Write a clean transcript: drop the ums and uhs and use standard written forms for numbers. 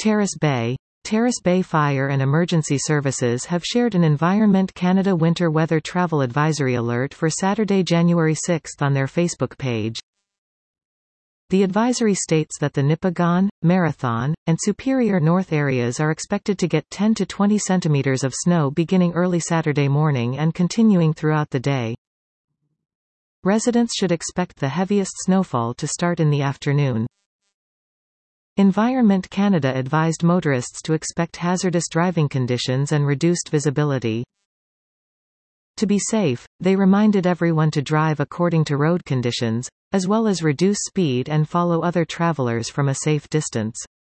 Terrace Bay Fire and Emergency Services have shared an Environment Canada winter weather travel advisory alert for Saturday, January 6 on their Facebook page. The advisory states that the Nipigon, Marathon, and Superior North areas are expected to get 10 to 20 centimeters of snow beginning early Saturday morning and continuing throughout the day. Residents should expect the heaviest snowfall to start in the afternoon. Environment Canada advised motorists to expect hazardous driving conditions and reduced visibility. To be safe, they reminded everyone to drive according to road conditions, as well as reduce speed and follow other travelers from a safe distance.